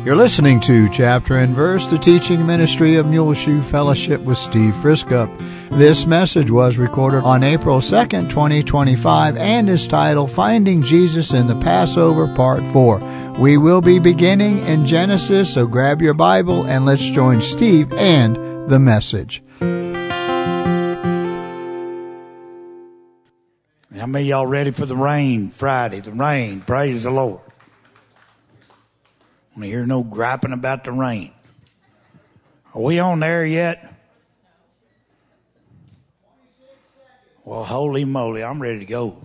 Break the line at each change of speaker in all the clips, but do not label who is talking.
You're listening to Chapter and Verse, the teaching ministry of Muleshoe Fellowship with Steve Friskup. This message was recorded on April 2nd, 2025, and is titled Finding Jesus in the Passover, Part 4. We will be beginning in Genesis, so grab your Bible and let's join Steve and the message.
How many of y'all ready for the rain Friday? The rain, praise the Lord. I don't hear no griping about the rain. Are we on there yet? Well, holy moly, I'm ready to go.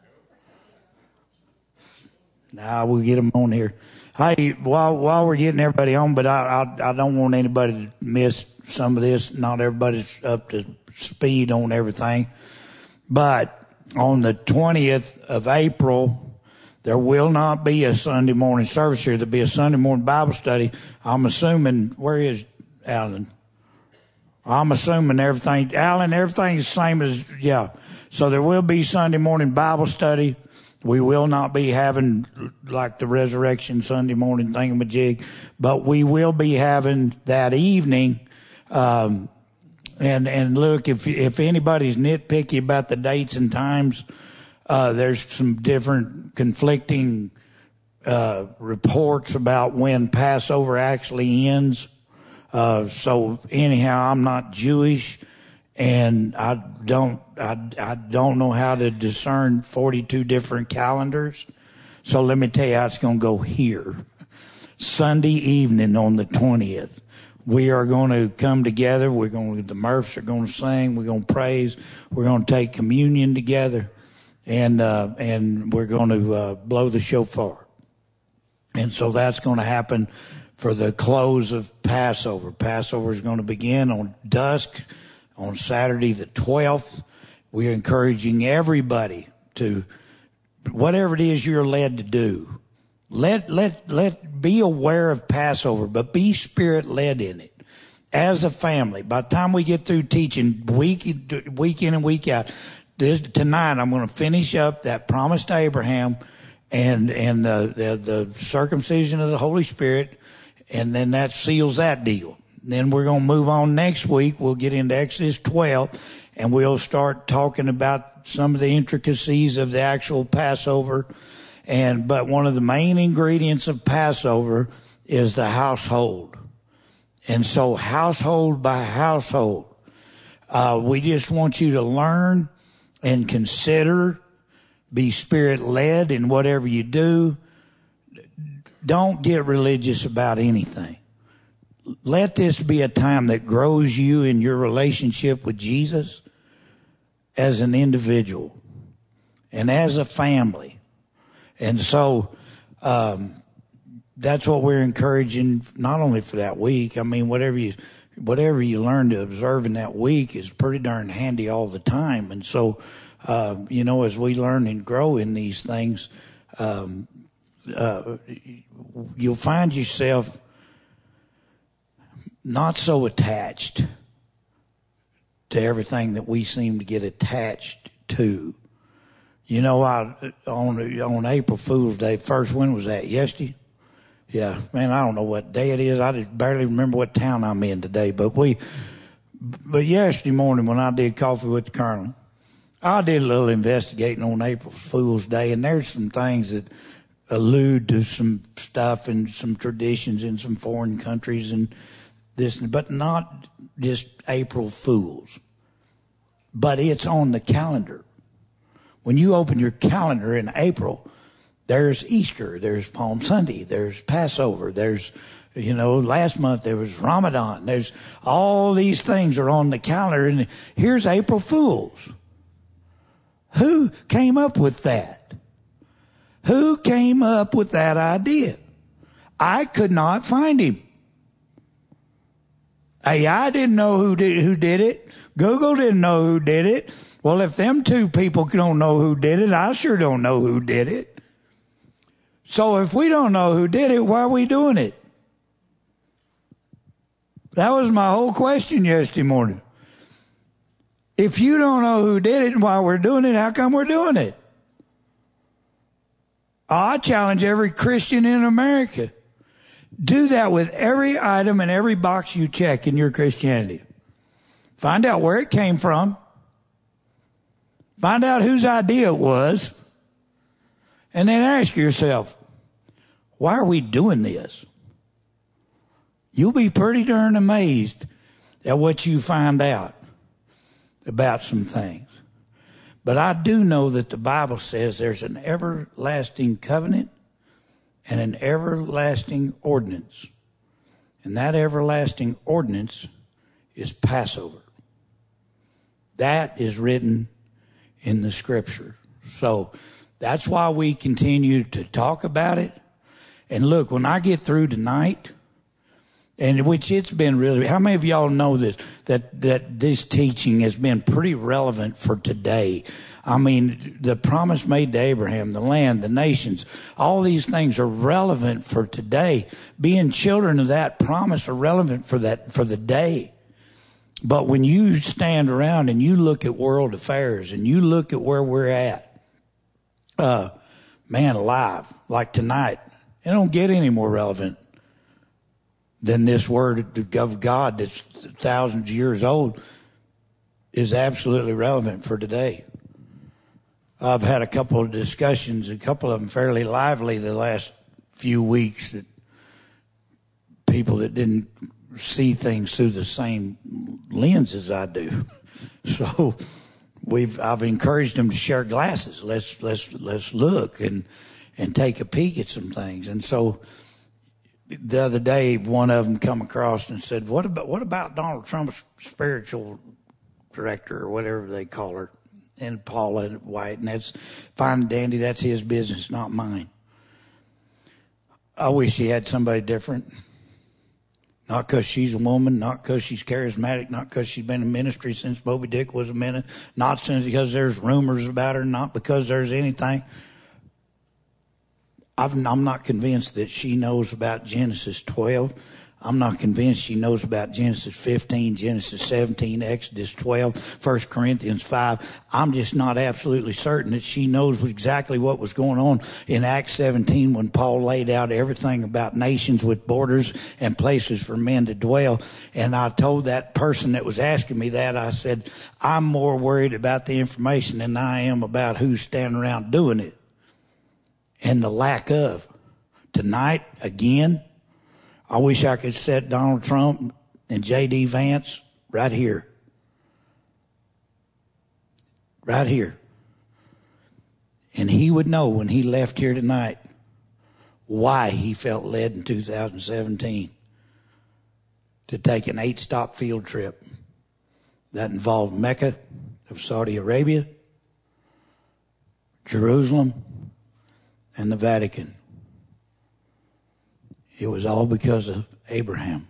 Now we'll get them on here. Hey, while we're getting everybody on, but I don't want anybody to miss some of this. Not everybody's up to speed on everything. But on the 20th of April, there will not be a Sunday morning service here. There'll be a Sunday morning Bible study. I'm assuming, where is Alan? I'm assuming everything, Alan, everything's the same as, yeah. So there will be Sunday morning Bible study. We will not be having like the resurrection Sunday morning thingamajig, but we will be having that evening. And look, if anybody's nitpicky about the dates and times, there's some different conflicting reports about when Passover actually ends. So anyhow, I'm not Jewish, and I don't know how to discern 42 different calendars. So let me tell you how it's going to go here. Sunday evening on the 20th. We are going to come together. The Murphs are going to sing. We're going to praise. We're going to take communion together. And we're going to blow the shofar. And so that's going to happen for the close of Passover. Passover is going to begin on dusk on Saturday the 12th. We're encouraging everybody to, whatever it is you're led to do, be aware of Passover, but be Spirit led in it. As a family, by the time we get through teaching week in and week out, tonight I'm going to finish up that promise to Abraham and the circumcision of the Holy Spirit, and then that seals that deal. Then we're going to move on next week. We'll get into Exodus 12, and we'll start talking about some of the intricacies of the actual Passover. But one of the main ingredients of Passover is the household. And so household by household, we just want you to learn and consider, be Spirit-led in whatever you do. Don't get religious about anything. Let this be a time that grows you in your relationship with Jesus as an individual and as a family. And so that's what we're encouraging, not only for that week. I mean, whatever you learn to observe in that week is pretty darn handy all the time. And so, as we learn and grow in these things, you'll find yourself not so attached to everything that we seem to get attached to. On April Fool's Day, when was that? Yesterday? Yeah, man, I don't know what day it is. I just barely remember what town I'm in today. But yesterday morning when I did Coffee with the Colonel, I did a little investigating on April Fool's Day, and there's some things that allude to some stuff and some traditions in some foreign countries and this, but not just April Fools. But it's on the calendar. When you open your calendar in April, there's Easter, there's Palm Sunday, there's Passover, there's, last month there was Ramadan. There's all these things are on the calendar, and here's April Fools. Who came up with that? Who came up with that idea? I could not find him. AI didn't know who did it. Google didn't know who did it. Well, if them two people don't know who did it, I sure don't know who did it. So if we don't know who did it, why are we doing it? That was my whole question yesterday morning. If you don't know who did it and why we're doing it, how come we're doing it? I challenge every Christian in America. Do that with every item and every box you check in your Christianity. Find out where it came from. Find out whose idea it was. And then ask yourself, why are we doing this? You'll be pretty darn amazed at what you find out about some things. But I do know that the Bible says there's an everlasting covenant and an everlasting ordinance. And that everlasting ordinance is Passover. That is written in the Scripture. So that's why we continue to talk about it. And look, when I get through tonight, and which it's been really, how many of y'all know this, that this teaching has been pretty relevant for today? I mean, the promise made to Abraham, the land, the nations, all these things are relevant for today. Being children of that promise are relevant for the day. But when you stand around and you look at world affairs and you look at where we're at, man alive, like tonight, it don't get any more relevant than this word of God that's thousands of years old is absolutely relevant for today. I've had a couple of discussions, a couple of them fairly lively the last few weeks, that people that didn't see things through the same lens as I do. So I've encouraged them to share glasses. Let's look and take a peek at some things. And so the other day, one of them come across and said, what about Donald Trump's spiritual director, or whatever they call her, and Paula White? And that's fine and dandy. That's his business, not mine. I wish he had somebody different. Not because she's a woman, not because she's charismatic, not because she's been in ministry since Moby Dick was a minute, not because there's rumors about her, not because there's anything. I'm not convinced that she knows about Genesis 12. I'm not convinced she knows about Genesis 15, Genesis 17, Exodus 12, 1 Corinthians 5. I'm just not absolutely certain that she knows exactly what was going on in Acts 17 when Paul laid out everything about nations with borders and places for men to dwell. And I told that person that was asking me that, I said, I'm more worried about the information than I am about who's standing around doing it and the lack of. Tonight, again, I wish I could set Donald Trump and J.D. Vance right here. Right here. And he would know when he left here tonight why he felt led in 2017 to take an 8-stop field trip that involved Mecca of Saudi Arabia, Jerusalem, and the Vatican. It was all because of Abraham.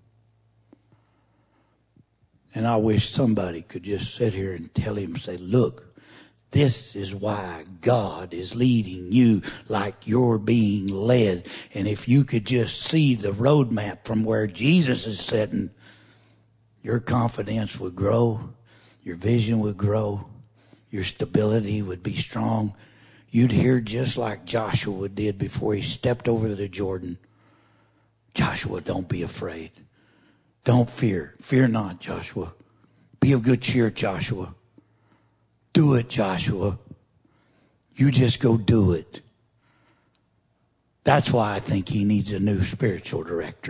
And I wish somebody could just sit here and tell him, say, look, this is why God is leading you like you're being led. And if you could just see the roadmap from where Jesus is sitting, your confidence would grow, your vision would grow, your stability would be strong. You'd hear just like Joshua did before he stepped over the Jordan. Joshua, don't be afraid. Don't fear. Fear not, Joshua. Be of good cheer, Joshua. Do it, Joshua. You just go do it. That's why I think he needs a new spiritual director.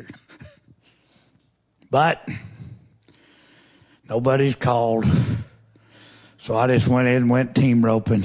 But nobody's called. So I just went in and went team roping.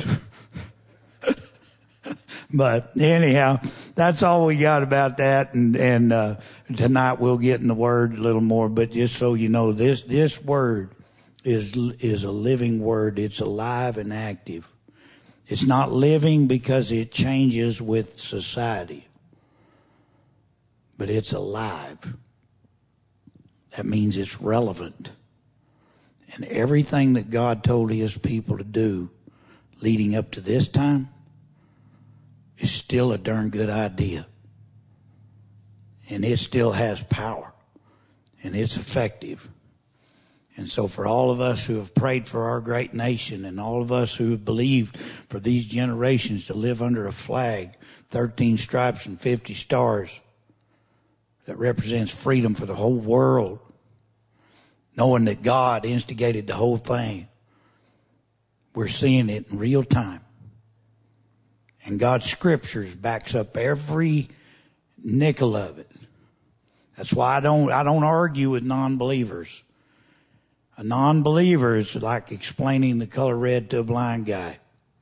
But anyhow, that's all we got about that. And tonight we'll get in the word a little more. But just so you know, this word is a living word. It's alive and active. It's not living because it changes with society. But it's alive. That means it's relevant. And everything that God told his people to do leading up to this time is still a darn good idea. And it still has power. And it's effective. And so for all of us who have prayed for our great nation and all of us who have believed for these generations to live under a flag, 13 stripes and 50 stars, that represents freedom for the whole world, knowing that God instigated the whole thing. We're seeing it in real time. And God's scriptures backs up every nickel of it. That's why I don't argue with non-believers. A non-believer is like explaining the color red to a blind guy.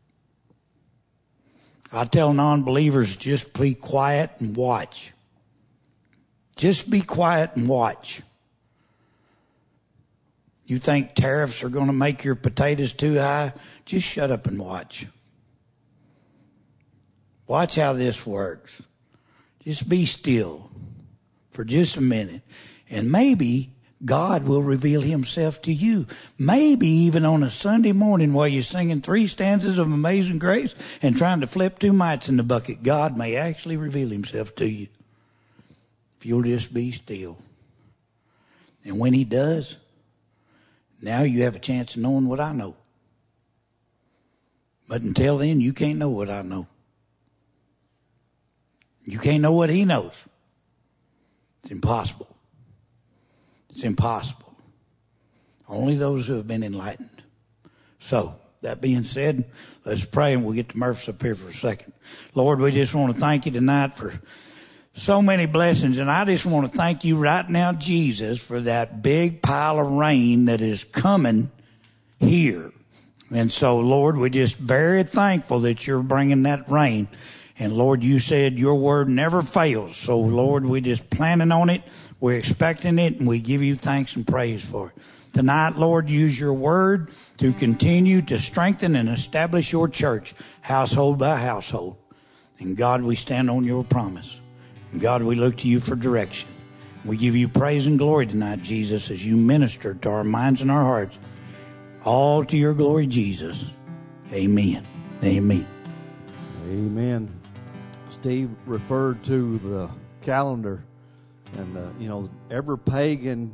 I tell non-believers, just be quiet and watch. Just be quiet and watch. You think tariffs are going to make your potatoes too high? Just shut up and watch. Watch how this works. Just be still for just a minute. And maybe God will reveal himself to you. Maybe even on a Sunday morning while you're singing 3 stanzas of Amazing Grace and trying to flip 2 mites in the bucket, God may actually reveal himself to you. If you'll just be still. And when he does, now you have a chance of knowing what I know. But until then, you can't know what I know. You can't know what he knows. It's impossible. It's impossible. Only those who have been enlightened. So, that being said, let's pray and we'll get to Murphy up here for a second. Lord, we just want to thank you tonight for so many blessings. And I just want to thank you right now, Jesus, for that big pile of rain that is coming here. And so, Lord, we're just very thankful that you're bringing that rain. And Lord, you said your word never fails. So Lord, we're just planning on it. We're expecting it, and we give you thanks and praise for it. Tonight, Lord, use your word to continue to strengthen and establish your church, household by household. And God, we stand on your promise. And God, we look to you for direction. We give you praise and glory tonight, Jesus, as you minister to our minds and our hearts. All to your glory, Jesus. Amen. Amen.
Amen. Steve referred to the calendar, and every pagan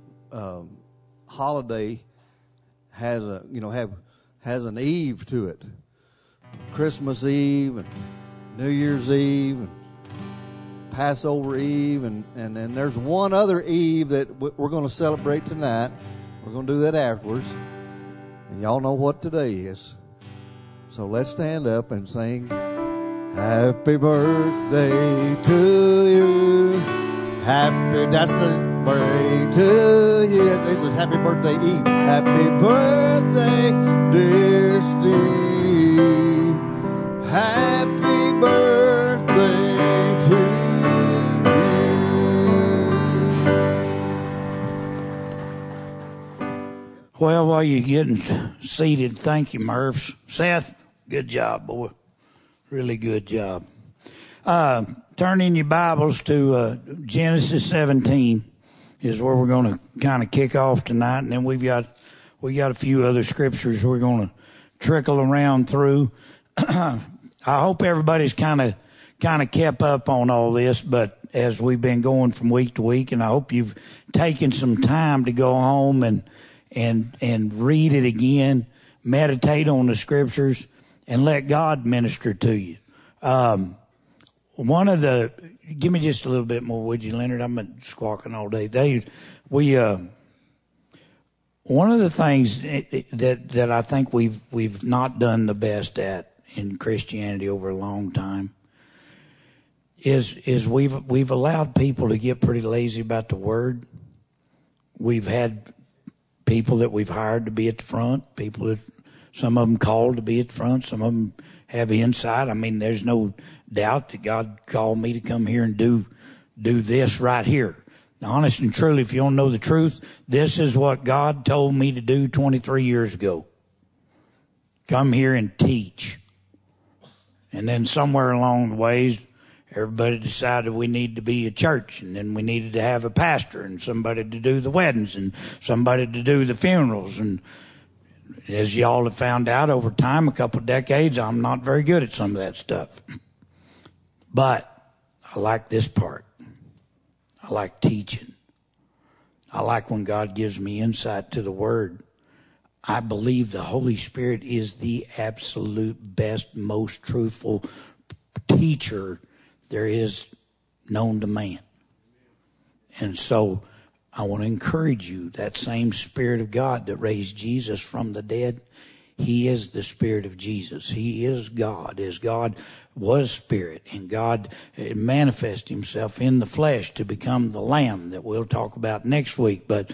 holiday has an eve to it. Christmas Eve and New Year's Eve and Passover Eve, and there's one other Eve that we're going to celebrate tonight. We're going to do that afterwards, and y'all know what today is. So let's stand up and sing. Happy birthday to you. That's the birthday to you. This is Happy Birthday Eve. Happy birthday, dear Steve. Happy birthday to you.
Well, while you're getting seated, thank you, Murphs. Seth, good job, boy. Really good job. Turn in your Bibles to Genesis 17 is where we're going to kind of kick off tonight, and then we got a few other scriptures we're going to trickle around through. I hope everybody's kind of kept up on all this, but as we've been going from week to week, and I hope you've taken some time to go home and read it again, meditate on the scriptures, and let God minister to you. Give me just a little bit more, would you, Leonard? I've been squawking all day. One of the things that I think we've not done the best at in Christianity over a long time is we've allowed people to get pretty lazy about the word. We've had people that we've hired to be at the front, people that some of them called to be at the front, some of them have insight. I mean, there's no doubt that God called me to come here and do this right here. Now, honest and truly, if you don't know the truth, this is what God told me to do 23 years ago. Come here and teach. And then somewhere along the ways, everybody decided we need to be a church, and then we needed to have a pastor and somebody to do the weddings and somebody to do the funerals. And as y'all have found out over time, a couple of decades, I'm not very good at some of that stuff. But I like this part. I like teaching. I like when God gives me insight to the Word. I believe the Holy Spirit is the absolute best, most truthful teacher there is known to man. And so I want to encourage you, that same Spirit of God that raised Jesus from the dead, He is the Spirit of Jesus. He is God. As God was Spirit, and God manifested Himself in the flesh to become the Lamb that we'll talk about next week. But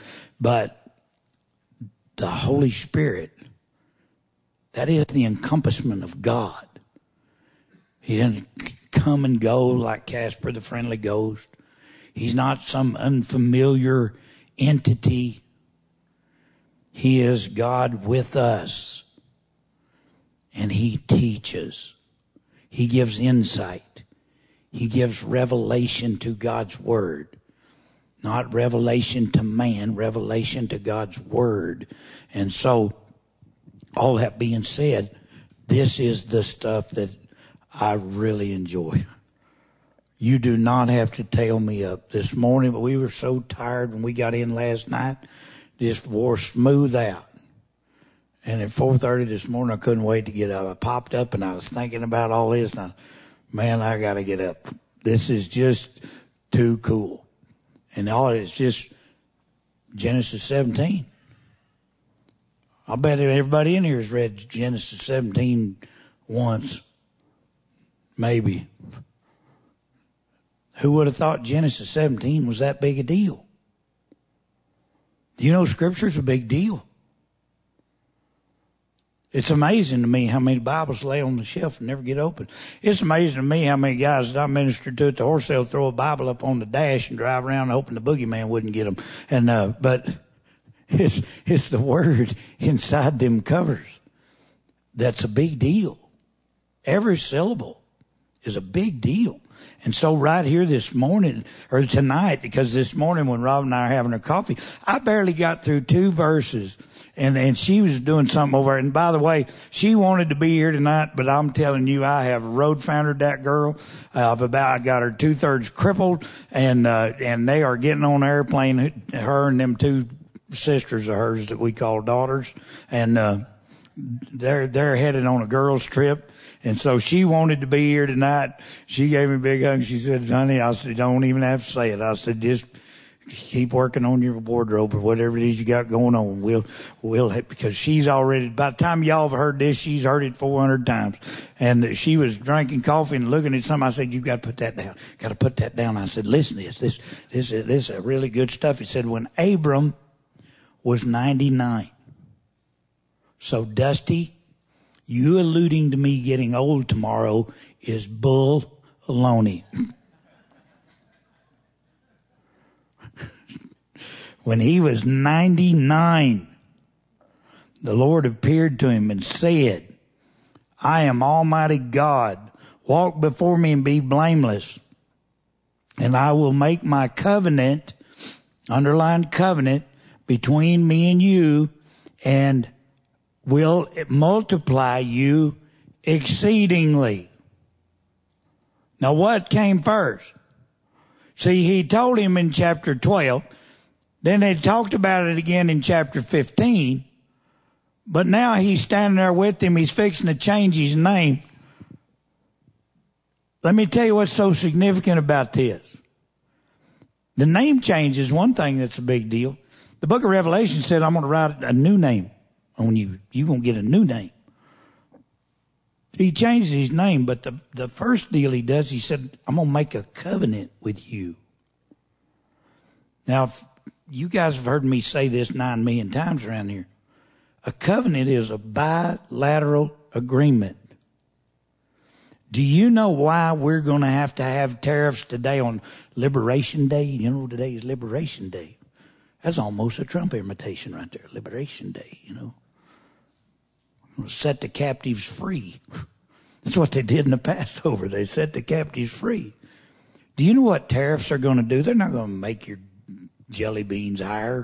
the Holy Spirit, that is the encompassment of God. He doesn't come and go like Casper the Friendly Ghost. He's not some unfamiliar entity. He is God with us. And He teaches. He gives insight. He gives revelation to God's Word. Not revelation to man, revelation to God's Word. And so, all that being said, this is the stuff that I really enjoy. You do not have to tail me up. This morning, but we were so tired when we got in last night, just wore smooth out. And at 4:30 this morning, I couldn't wait to get up. I popped up and I was thinking about all this. And I got to get up. This is just too cool. And all it's just Genesis 17. I bet everybody in here has read Genesis 17 once. Maybe. Who would have thought Genesis 17 was that big a deal? Do you know Scripture's a big deal? It's amazing to me how many Bibles lay on the shelf and never get opened. It's amazing to me how many guys that I ministered to at the horse sale throw a Bible up on the dash and drive around and hoping the boogeyman wouldn't get them. And but it's the Word inside them covers that's a big deal. Every syllable is a big deal. And so right here this morning, or tonight, because this morning when Rob and I are having our coffee, I barely got through 2 verses. And she was doing something over there. And by the way, she wanted to be here tonight, but I'm telling you, I have road foundered that girl. I got her 2/3 crippled, and they are getting on an airplane, her and them 2 sisters of hers that we call daughters. And, they're headed on a girls trip. And so she wanted to be here tonight. She gave me a big hug. She said, honey, I said, don't even have to say it. I said, just keep working on your wardrobe or whatever it is you got going on. We'll because she's already, by the time y'all have heard this, she's heard it 400 times. And she was drinking coffee and looking at something. I said, you got to put that down. Got to put that down. I said, listen to this. This is really good stuff. He said, when Abram was 99. So Dusty, you alluding to me getting old tomorrow is bull-aloney. When he was 99, the Lord appeared to him and said, I am Almighty God. Walk before me and be blameless. And I will make my covenant, underlined covenant, between me and you, and will multiply you exceedingly. Now what came first? See, he told him in chapter 12, then they talked about it again in chapter 15, but now he's standing there with him, he's fixing to change his name. Let me tell you what's so significant about this. The name change is one thing that's a big deal. The book of Revelation said, I'm going to write a new name on you. You're going to get a new name. He changes his name, but the first deal he does, he said, I'm going to make a covenant with you. Now, you guys have heard me say this 9 million times around here. A covenant is a bilateral agreement. Do you know why we're going to have tariffs today on Liberation Day? You know, today is Liberation Day. That's almost a Trump imitation right there. Liberation Day, you know. Set the captives free. That's what they did in the Passover. They set the captives free. Do you know what tariffs are going to do? They're not going to make your jelly beans higher.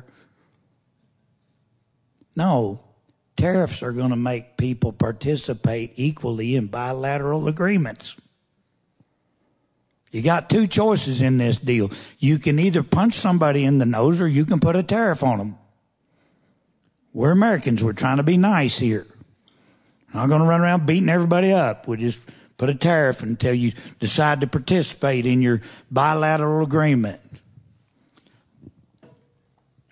No. Tariffs are going to make people participate equally in bilateral agreements. You got 2 choices in this deal. You can either punch somebody in the nose or you can put a tariff on them. We're Americans. We're trying to be nice here. We're not going to run around beating everybody up. We just put a tariff until you decide to participate in your bilateral agreement.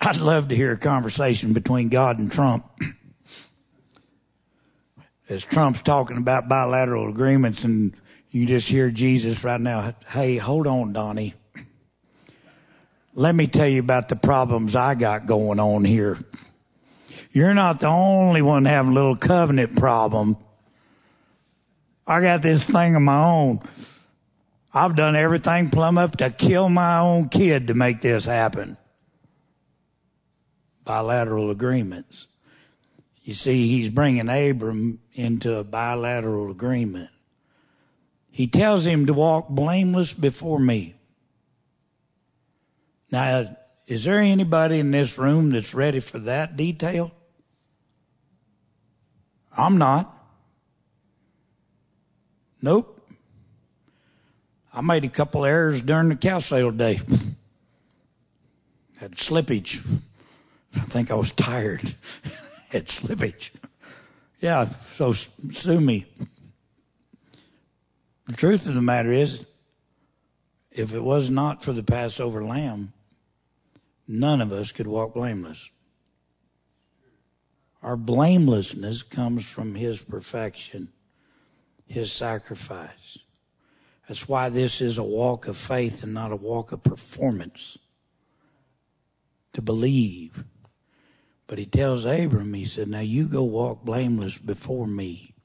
I'd love to hear a conversation between God and Trump. As Trump's talking about bilateral agreements, and you just hear Jesus right now, hey, hold on, Donnie. Let me tell you about the problems I got going on here. You're not the only one having a little covenant problem. I got this thing of my own. I've done everything plumb up to kill my own kid to make this happen. Bilateral agreements. You see, he's bringing Abram into a bilateral agreement. He tells him to walk blameless before me. Now, is there anybody in this room that's ready for that detail? I'm not. Nope. I made a couple errors during the cow sale day. Had slippage. I think I was tired. Had slippage. Yeah, so sue me. The truth of the matter is, if it was not for the Passover lamb, none of us could walk blameless. Our blamelessness comes from his perfection, his sacrifice. That's why this is a walk of faith and not a walk of performance. To believe. But he tells Abram, he said, now you go walk blameless before me.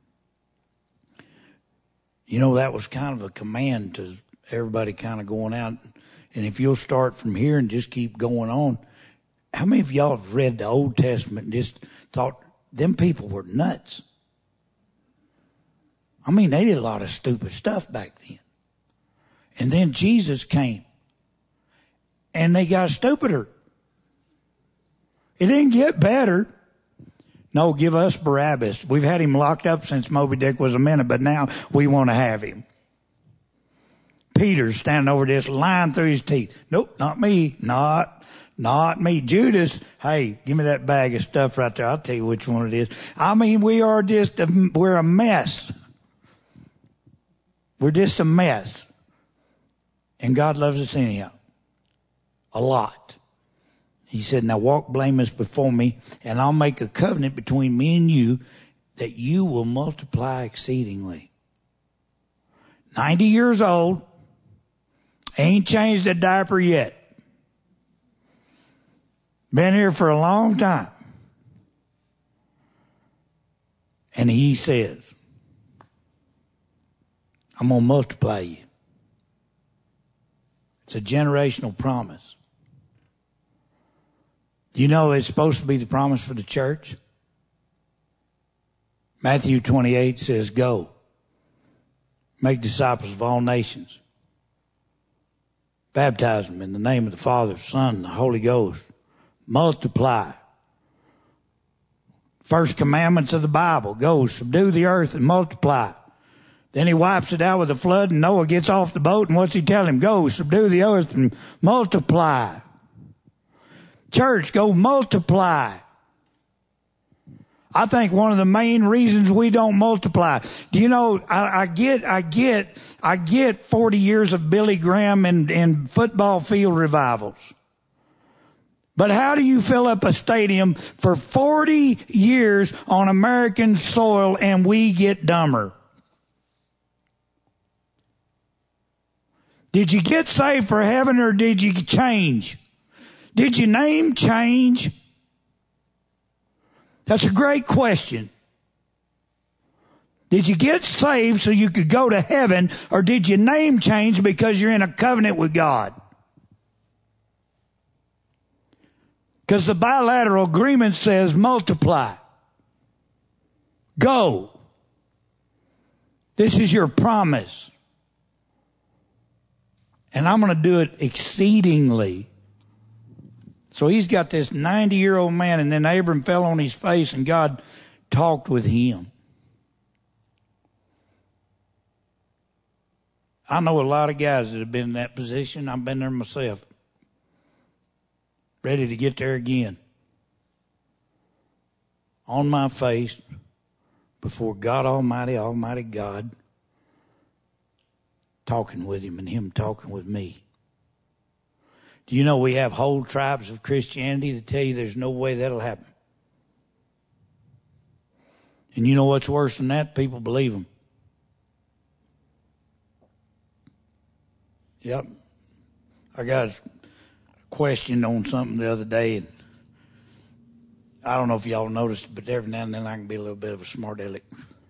You know, that was kind of a command to everybody kind of going out. And if you'll start from here and just keep going on, how many of y'all have read the Old Testament and just thought them people were nuts? I mean, they did a lot of stupid stuff back then. And then Jesus came. And they got stupider. It didn't get better. No, give us Barabbas. We've had him locked up since Moby Dick was a minute, but now we want to have him. Peter's standing over this, lying through his teeth. Nope, not me. Not me. Judas, hey, give me that bag of stuff right there. I'll tell you which one it is. I mean, we're a mess. We're just a mess. And God loves us anyhow. A lot. He said, now walk blameless before me, and I'll make a covenant between me and you that you will multiply exceedingly. 90 years old, ain't changed a diaper yet. Been here for a long time. And he says, I'm going to multiply you. It's a generational promise. Do you know it's supposed to be the promise for the church? Matthew 28 says, go, make disciples of all nations. Baptize them in the name of the Father, Son, and the Holy Ghost. Multiply. First commandments of the Bible. Go, subdue the earth and multiply. Then he wipes it out with a flood, and Noah gets off the boat, and what's he tell him? Go, subdue the earth and multiply. Church, go multiply. I think one of the main reasons we don't multiply. Do you know, I get 40 years of Billy Graham and football field revivals. But how do you fill up a stadium for 40 years on American soil and we get dumber? Did you get saved for heaven or did you change? Did your name change? That's a great question. Did you get saved so you could go to heaven, or did your name change because you're in a covenant with God? Because the bilateral agreement says multiply. Go. This is your promise. And I'm going to do it exceedingly. So he's got this 90-year-old man, and then Abram fell on his face, and God talked with him. I know a lot of guys that have been in that position. I've been there myself. Ready to get there again. On my face, before God Almighty, Almighty God, talking with him and him talking with me. Do you know we have whole tribes of Christianity that tell you there's no way that'll happen? And you know what's worse than that? People believe them. Yep. I got a question on something the other day, and I don't know if y'all noticed, but every now and then I can be a little bit of a smart aleck.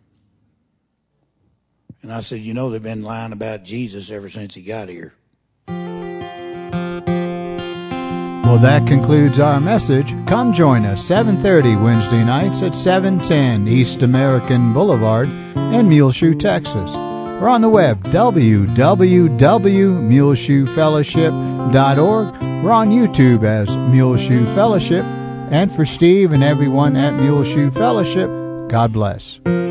And I said, you know, they've been lying about Jesus ever since he got here.
Well, that concludes our message. Come join us 7:30 Wednesday nights at 710 East American Boulevard in Muleshoe, Texas. We're on the web, www.muleshoefellowship.org. We're on YouTube as Muleshoe Fellowship. And for Steve and everyone at Muleshoe Fellowship, God bless.